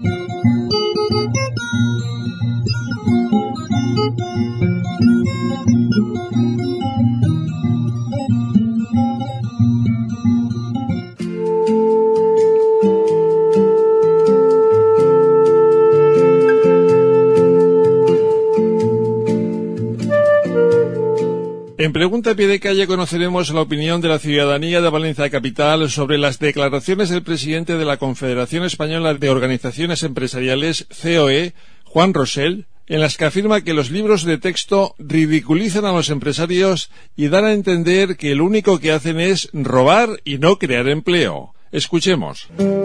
En Pregunta a Pie de Calle conoceremos la opinión de la ciudadanía de Valencia Capital sobre las declaraciones del presidente de la Confederación Española de Organizaciones Empresariales, COE, Juan Rosell, en las que afirma que los libros de texto ridiculizan a los empresarios y dan a entender que lo único que hacen es robar y no crear empleo. Escuchemos.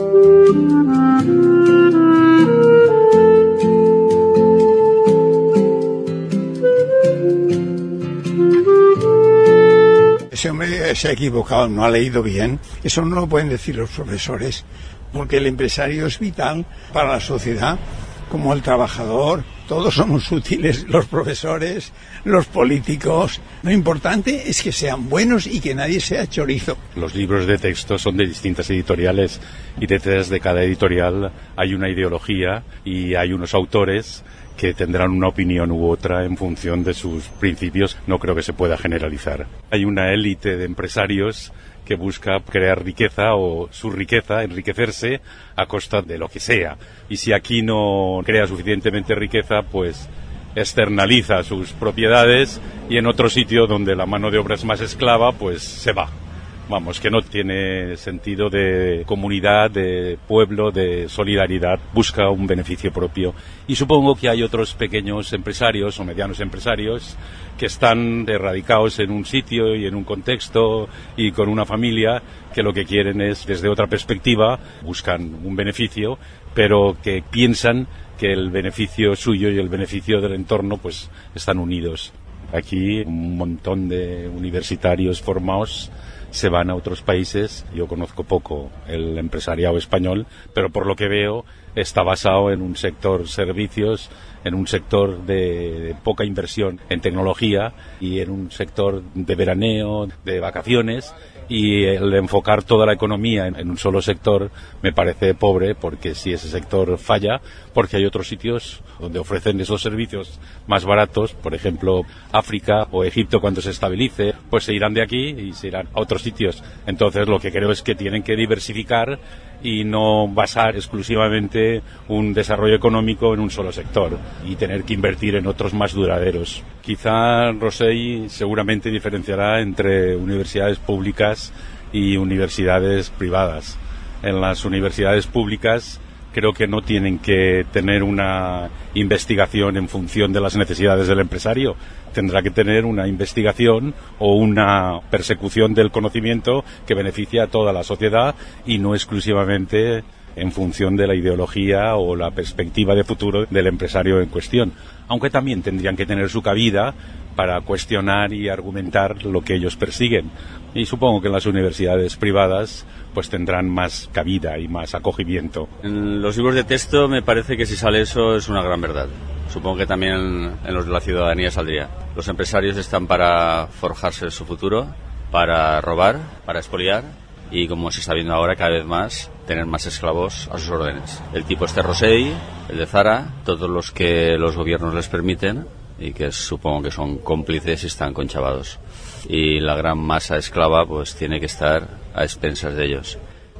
Ese hombre se ha equivocado, no ha leído bien. Eso no lo pueden decir los profesores, porque el empresario es vital para la sociedad, como el trabajador. Todos somos útiles, los profesores, los políticos. Lo importante es que sean buenos y que nadie sea chorizo. Los libros de texto son de distintas editoriales y detrás de cada editorial hay una ideología y hay unos autores que tendrán una opinión u otra en función de sus principios. No creo que se pueda generalizar. Hay una élite de empresarios que busca crear riqueza o su riqueza, enriquecerse a costa de lo que sea. Y si aquí no crea suficientemente riqueza, pues externaliza sus propiedades y en otro sitio donde la mano de obra es más esclava, pues se va. Vamos, que no tiene sentido de comunidad, de pueblo, de solidaridad, busca un beneficio propio. Y supongo que hay otros pequeños empresarios o medianos empresarios que están erradicados en un sitio y en un contexto y con una familia que lo que quieren es, desde otra perspectiva, buscan un beneficio, pero que piensan que el beneficio suyo y el beneficio del entorno pues están unidos. Aquí un montón de universitarios formados se van a otros países. Yo conozco poco el empresariado español, pero por lo que veo está basado en un sector servicios, en un sector de poca inversión en tecnología y en un sector de veraneo, de vacaciones, y el enfocar toda la economía en un solo sector me parece pobre, porque si ese sector falla, porque hay otros sitios donde ofrecen esos servicios más baratos, por ejemplo África o Egipto, cuando se estabilice, pues se irán de aquí y se irán a otros sitios. Entonces lo que creo es que tienen que diversificar y no basar exclusivamente un desarrollo económico en un solo sector y tener que invertir en otros más duraderos. Quizá Rosell seguramente diferenciará entre universidades públicas y universidades privadas. En las universidades públicas creo que no tienen que tener una investigación en función de las necesidades del empresario. Tendrá que tener una investigación o una persecución del conocimiento que beneficie a toda la sociedad y no exclusivamente en función de la ideología o la perspectiva de futuro del empresario en cuestión. Aunque también tendrían que tener su cabida para cuestionar y argumentar lo que ellos persiguen. Y supongo que en las universidades privadas pues tendrán más cabida y más acogimiento. En los libros de texto me parece que si sale eso es una gran verdad. Supongo que también en los de la ciudadanía saldría. Los empresarios están para forjarse su futuro, para robar, para expoliar y, como se está viendo ahora, cada vez más tener más esclavos a sus órdenes. El tipo este Rosell, el de Zara, todos los que los gobiernos les permiten y que supongo que son cómplices y están conchavados. Y la gran masa esclava pues tiene que estar a expensas de ellos.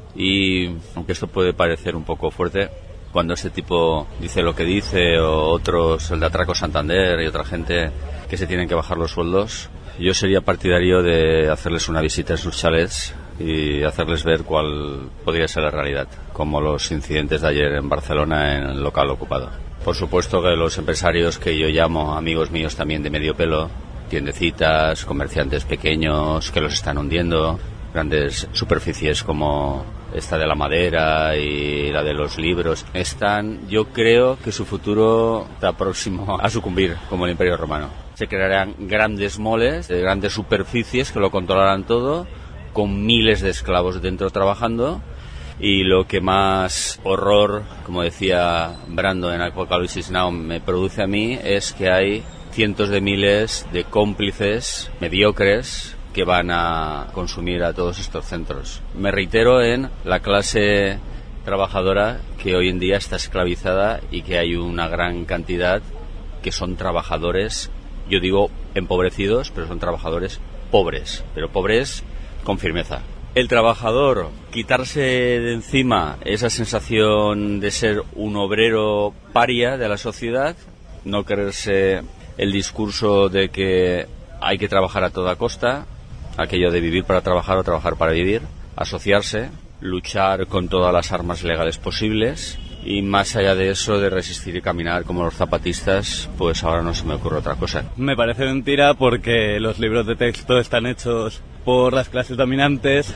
Y aunque esto puede parecer un poco fuerte, cuando este tipo dice lo que dice, o otros, el de Atraco Santander y otra gente, que se tienen que bajar los sueldos, yo sería partidario de hacerles una visita en sus chalets y hacerles ver cuál podría ser la realidad, como los incidentes de ayer en Barcelona en el local ocupado. Por supuesto que los empresarios que yo llamo amigos míos también de medio pelo, tiendecitas, comerciantes pequeños que los están hundiendo, grandes superficies como esta de la madera y la de los libros, yo creo que su futuro está próximo a sucumbir, como el Imperio Romano. Se crearán grandes moles, de grandes superficies que lo controlarán todo, con miles de esclavos dentro trabajando, y lo que más horror, como decía Brando en Apocalypse Now, me produce a mí es que hay cientos de miles de cómplices mediocres que van a consumir a todos estos centros. Me reitero en la clase trabajadora que hoy en día está esclavizada y que hay una gran cantidad que son trabajadores, yo digo empobrecidos, pero son trabajadores pobres, pero pobres con firmeza. El trabajador, quitarse de encima esa sensación de ser un obrero paria de la sociedad, no creerse el discurso de que hay que trabajar a toda costa, aquello de vivir para trabajar o trabajar para vivir, asociarse, luchar con todas las armas legales posibles y más allá de eso de resistir y caminar como los zapatistas, pues ahora no se me ocurre otra cosa. Me parece mentira porque los libros de texto están hechos por las clases dominantes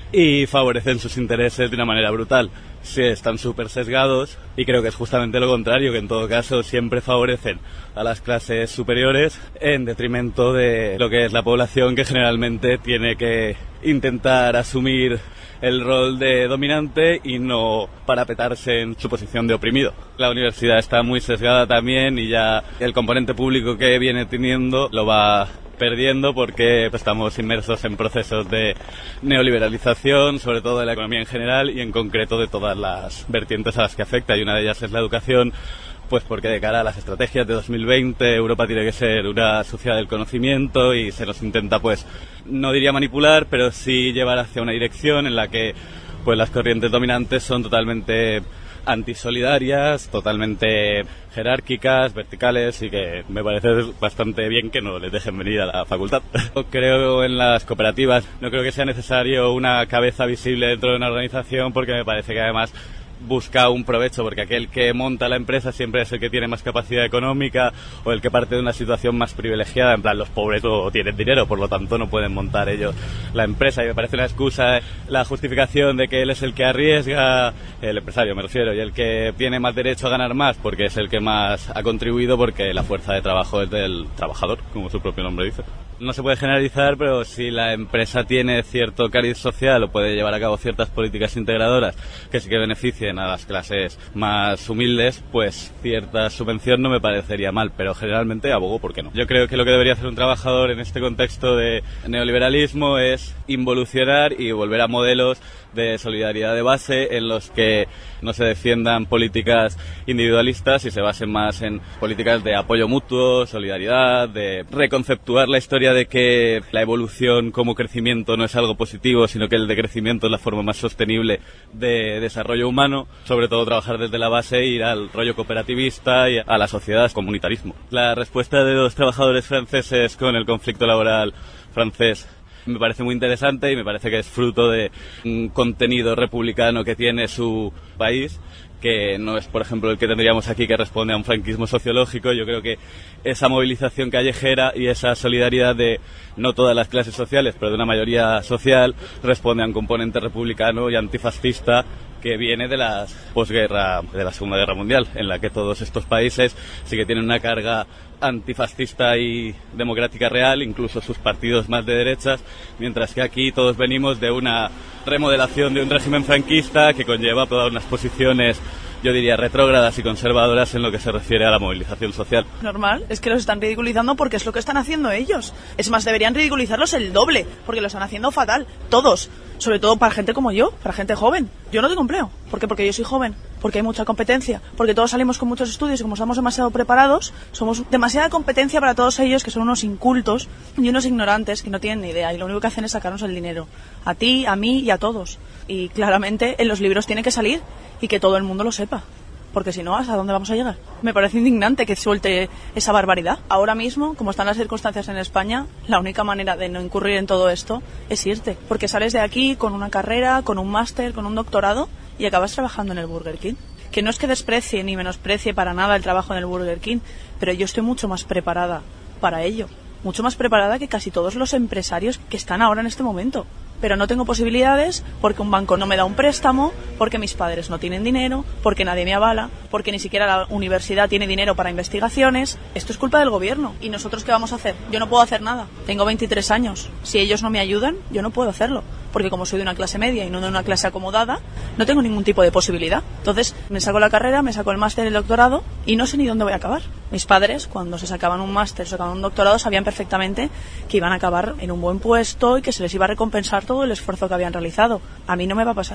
y favorecen sus intereses de una manera brutal. Sí, están súper sesgados y creo que es justamente lo contrario, que en todo caso siempre favorecen a las clases superiores en detrimento de lo que es la población, que generalmente tiene que intentar asumir el rol de dominante y no parapetarse en su posición de oprimido. La universidad está muy sesgada también y ya el componente público que viene teniendo lo va perdiendo porque estamos inmersos en procesos de neoliberalización, sobre todo de la economía en general y en concreto de todas las vertientes a las que afecta, y una de ellas es la educación, pues porque de cara a las estrategias de 2020 Europa tiene que ser una sociedad del conocimiento y se nos intenta, pues no diría manipular, pero sí llevar hacia una dirección en la que pues las corrientes dominantes son totalmente antisolidarias, totalmente jerárquicas, verticales, y que me parece bastante bien que no les dejen venir a la facultad. Creo en las cooperativas, no creo que sea necesario una cabeza visible dentro de una organización porque me parece que además busca un provecho, porque aquel que monta la empresa siempre es el que tiene más capacidad económica o el que parte de una situación más privilegiada. En plan, los pobres no tienen dinero, por lo tanto no pueden montar ellos la empresa, y me parece una excusa la justificación de que él es el que arriesga, el empresario me refiero, y el que tiene más derecho a ganar más porque es el que más ha contribuido, porque la fuerza de trabajo es del trabajador, como su propio nombre dice. No se puede generalizar, pero si la empresa tiene cierto cariz social o puede llevar a cabo ciertas políticas integradoras que sí que beneficien a las clases más humildes, pues cierta subvención no me parecería mal, pero generalmente abogo por qué no. Yo creo que lo que debería hacer un trabajador en este contexto de neoliberalismo es involucionar y volver a modelos de solidaridad de base en los que no se defiendan políticas individualistas y se basen más en políticas de apoyo mutuo, solidaridad, de reconceptuar la historia de que la evolución como crecimiento no es algo positivo, sino que el decrecimiento es la forma más sostenible de desarrollo humano, sobre todo trabajar desde la base e ir al rollo cooperativista y a la sociedad comunitarismo. La respuesta de los trabajadores franceses con el conflicto laboral francés me parece muy interesante y me parece que es fruto de un contenido republicano que tiene su país, que no es, por ejemplo, el que tendríamos aquí, que responde a un franquismo sociológico. Yo creo que esa movilización callejera y esa solidaridad de no todas las clases sociales, pero de una mayoría social, responde a un componente republicano y antifascista que viene de la posguerra, de la Segunda Guerra Mundial, en la que todos estos países sí que tienen una carga antifascista y democrática real, incluso sus partidos más de derechas, mientras que aquí todos venimos de una remodelación de un régimen franquista que conlleva todas unas posiciones, yo diría, retrógradas y conservadoras en lo que se refiere a la movilización social. Normal, es que los están ridiculizando porque es lo que están haciendo ellos. Es más, deberían ridiculizarlos el doble, porque lo están haciendo fatal, todos. Sobre todo para gente como yo, para gente joven. Yo no tengo empleo. ¿Por qué? Porque yo soy joven, porque hay mucha competencia, porque todos salimos con muchos estudios y como estamos demasiado preparados, somos demasiada competencia para todos ellos, que son unos incultos y unos ignorantes que no tienen ni idea y lo único que hacen es sacarnos el dinero. A ti, a mí y a todos. Y claramente en los libros tiene que salir y que todo el mundo lo sepa. Porque si no, ¿hasta dónde vamos a llegar? Me parece indignante que suelte esa barbaridad. Ahora mismo, como están las circunstancias en España, la única manera de no incurrir en todo esto es irte. Porque sales de aquí con una carrera, con un máster, con un doctorado y acabas trabajando en el Burger King. Que no es que desprecie ni menosprecie para nada el trabajo en el Burger King, pero yo estoy mucho más preparada para ello. Mucho más preparada que casi todos los empresarios que están ahora en este momento. Pero no tengo posibilidades porque un banco no me da un préstamo, porque mis padres no tienen dinero, porque nadie me avala, porque ni siquiera la universidad tiene dinero para investigaciones. Esto es culpa del gobierno. ¿Y nosotros qué vamos a hacer? Yo no puedo hacer nada. Tengo 23 años. Si ellos no me ayudan, yo no puedo hacerlo. Porque como soy de una clase media y no de una clase acomodada, no tengo ningún tipo de posibilidad. Entonces, me saco la carrera, me saco el máster y el doctorado y no sé ni dónde voy a acabar. Mis padres, cuando se sacaban un máster, se sacaban un doctorado, sabían perfectamente que iban a acabar en un buen puesto y que se les iba a recompensar todo el esfuerzo que habían realizado. A mí no me va a pasar.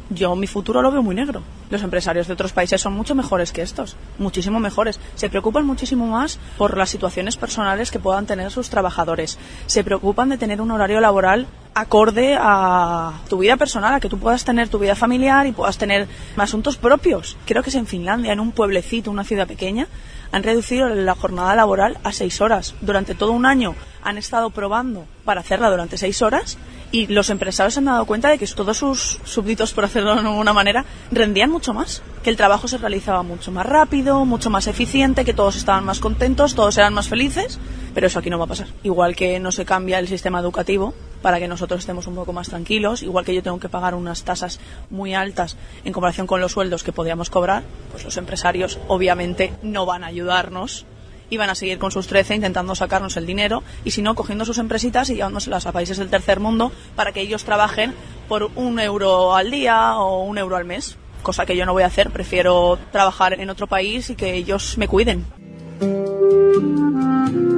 yo mi futuro lo veo muy negro. Los empresarios de otros países son mucho mejores que estos, muchísimo mejores. Se preocupan muchísimo más por las situaciones personales que puedan tener sus trabajadores. Se preocupan de tener un horario laboral acorde a tu vida personal, a que tú puedas tener tu vida familiar y puedas tener asuntos propios. Creo que es en Finlandia, en un pueblecito, una ciudad pequeña, han reducido la jornada laboral a 6 horas. Durante todo un año han estado probando para hacerla durante 6 horas y los empresarios se han dado cuenta de que todos sus súbditos, por hacerlo de alguna manera, rendían mucho más, que el trabajo se realizaba mucho más rápido, mucho más eficiente, que todos estaban más contentos, todos eran más felices, pero eso aquí no va a pasar. Igual que no se cambia el sistema educativo para que nosotros estemos un poco más tranquilos, igual que yo tengo que pagar unas tasas muy altas en comparación con los sueldos que podríamos cobrar, pues los empresarios obviamente no van a ayudarnos y van a seguir con sus 13 intentando sacarnos el dinero y si no, cogiendo sus empresitas y llevándoselas a países del tercer mundo para que ellos trabajen por 1 euro al día o 1 euro al mes, cosa que yo no voy a hacer. Prefiero trabajar en otro país y que ellos me cuiden.